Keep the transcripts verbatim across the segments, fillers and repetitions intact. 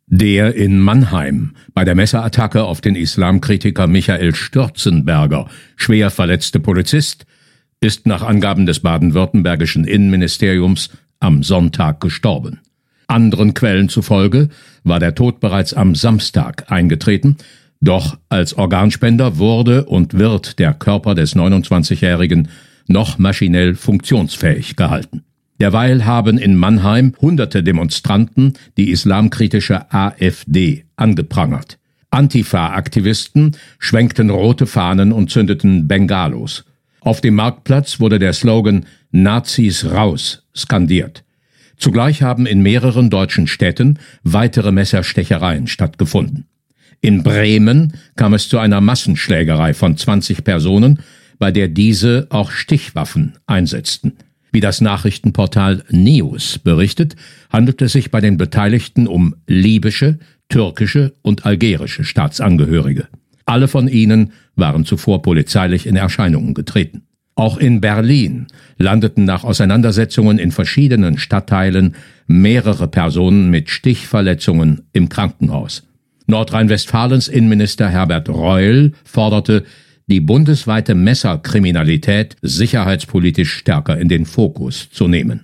Der in Mannheim bei der Messerattacke auf den Islamkritiker Michael Stürzenberger schwer verletzte Polizist ist nach Angaben des baden-württembergischen Innenministeriums am Sonntag gestorben. Anderen Quellen zufolge war der Tod bereits am Samstag eingetreten, doch als Organspender wurde und wird der Körper des neunundzwanzigjährigen noch maschinell funktionsfähig gehalten. Derweil haben in Mannheim hunderte Demonstranten die islamkritische AfD angeprangert. Antifa-Aktivisten schwenkten rote Fahnen und zündeten Bengalos. Auf dem Marktplatz wurde der Slogan »Nazis raus« skandiert. Zugleich haben in mehreren deutschen Städten weitere Messerstechereien stattgefunden. In Bremen kam es zu einer Massenschlägerei von zwanzig Personen, bei der diese auch Stichwaffen einsetzten. Wie das Nachrichtenportal News berichtet, handelt es sich bei den Beteiligten um libysche, türkische und algerische Staatsangehörige. Alle von ihnen waren zuvor polizeilich in Erscheinung getreten. Auch in Berlin landeten nach Auseinandersetzungen in verschiedenen Stadtteilen mehrere Personen mit Stichverletzungen im Krankenhaus. Nordrhein-Westfalens Innenminister Herbert Reul forderte, die bundesweite Messerkriminalität sicherheitspolitisch stärker in den Fokus zu nehmen.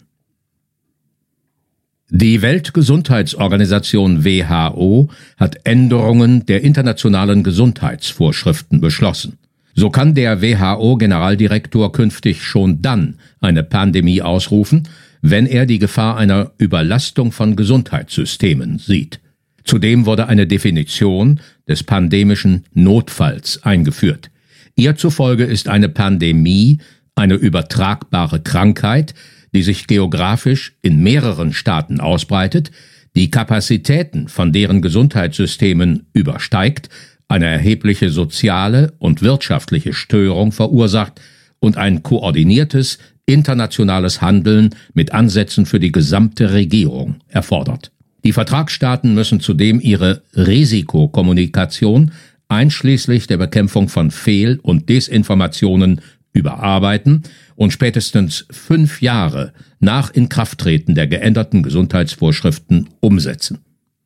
Die Weltgesundheitsorganisation W H O hat Änderungen der internationalen Gesundheitsvorschriften beschlossen. So kann der W H O-Generaldirektor künftig schon dann eine Pandemie ausrufen, wenn er die Gefahr einer Überlastung von Gesundheitssystemen sieht. Zudem wurde eine Definition des pandemischen Notfalls eingeführt. Ihr zufolge ist eine Pandemie eine übertragbare Krankheit, die sich geografisch in mehreren Staaten ausbreitet, die Kapazitäten von deren Gesundheitssystemen übersteigt, eine erhebliche soziale und wirtschaftliche Störung verursacht und ein koordiniertes internationales Handeln mit Ansätzen für die gesamte Regierung erfordert. Die Vertragsstaaten müssen zudem ihre Risikokommunikation einschließlich der Bekämpfung von Fehl- und Desinformationen überarbeiten und spätestens fünf Jahre nach Inkrafttreten der geänderten Gesundheitsvorschriften umsetzen.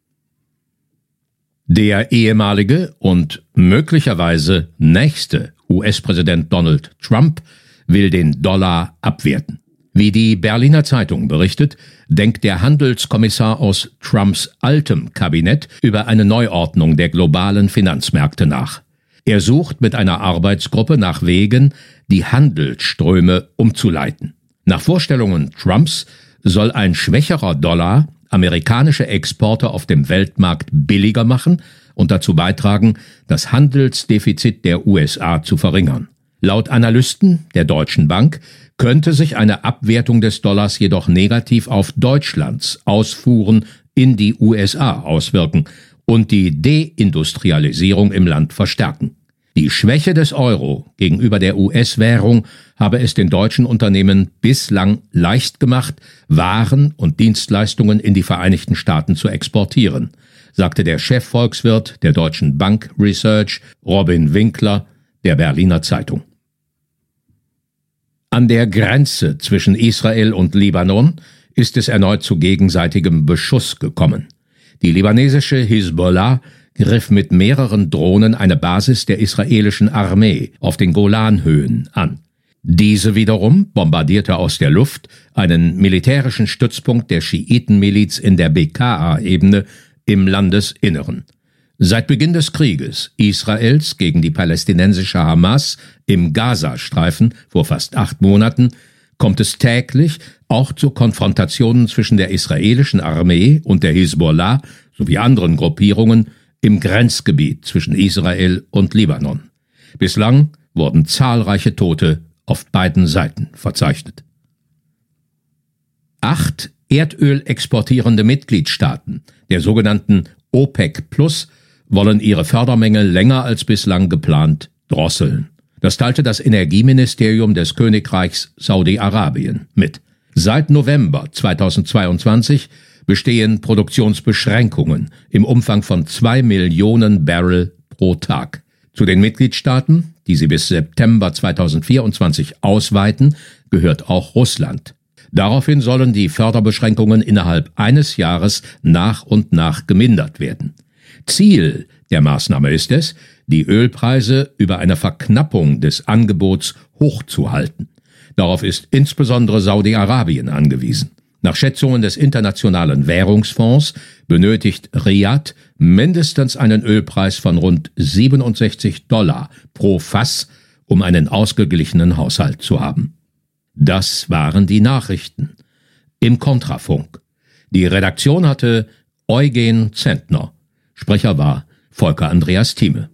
Der ehemalige und möglicherweise nächste U S-Präsident Donald Trump will den Dollar abwerten. Wie die Berliner Zeitung berichtet, denkt der Handelskommissar aus Trumps altem Kabinett über eine Neuordnung der globalen Finanzmärkte nach. Er sucht mit einer Arbeitsgruppe nach Wegen, die Handelsströme umzuleiten. Nach Vorstellungen Trumps soll ein schwächerer Dollar amerikanische Exporte auf dem Weltmarkt billiger machen und dazu beitragen, das Handelsdefizit der U S A zu verringern. Laut Analysten der Deutschen Bank könnte sich eine Abwertung des Dollars jedoch negativ auf Deutschlands Ausfuhren in die U S A auswirken und die Deindustrialisierung im Land verstärken. Die Schwäche des Euro gegenüber der U S-Währung habe es den deutschen Unternehmen bislang leicht gemacht, Waren und Dienstleistungen in die Vereinigten Staaten zu exportieren, sagte der Chefvolkswirt der Deutschen Bank Research, Robin Winkler, der Berliner Zeitung. An der Grenze zwischen Israel und Libanon ist es erneut zu gegenseitigem Beschuss gekommen. Die libanesische Hisbollah griff mit mehreren Drohnen eine Basis der israelischen Armee auf den Golanhöhen an. Diese wiederum bombardierte aus der Luft einen militärischen Stützpunkt der Schiitenmiliz in der Bekaa-Ebene im Landesinneren. Seit Beginn des Krieges Israels gegen die palästinensische Hamas im Gazastreifen vor fast acht Monaten kommt es täglich auch zu Konfrontationen zwischen der israelischen Armee und der Hisbollah sowie anderen Gruppierungen im Grenzgebiet zwischen Israel und Libanon. Bislang wurden zahlreiche Tote auf beiden Seiten verzeichnet. Acht Erdöl exportierende Mitgliedstaaten der sogenannten OPEC Plus wollen ihre Fördermenge länger als bislang geplant drosseln. Das teilte das Energieministerium des Königreichs Saudi-Arabien mit. Seit November zweitausendzweiundzwanzig bestehen Produktionsbeschränkungen im Umfang von zwei Millionen Barrel pro Tag. Zu den Mitgliedstaaten, die sie bis September zweitausendvierundzwanzig ausweiten, gehört auch Russland. Daraufhin sollen die Förderbeschränkungen innerhalb eines Jahres nach und nach gemindert werden. Ziel der Maßnahme ist es, die Ölpreise über eine Verknappung des Angebots hochzuhalten. Darauf ist insbesondere Saudi-Arabien angewiesen. Nach Schätzungen des Internationalen Währungsfonds benötigt Riad mindestens einen Ölpreis von rund siebenundsechzig Dollar pro Fass, um einen ausgeglichenen Haushalt zu haben. Das waren die Nachrichten im Kontrafunk. Die Redaktion hatte Eugen Zentner. Sprecher war Volker Andreas Thieme.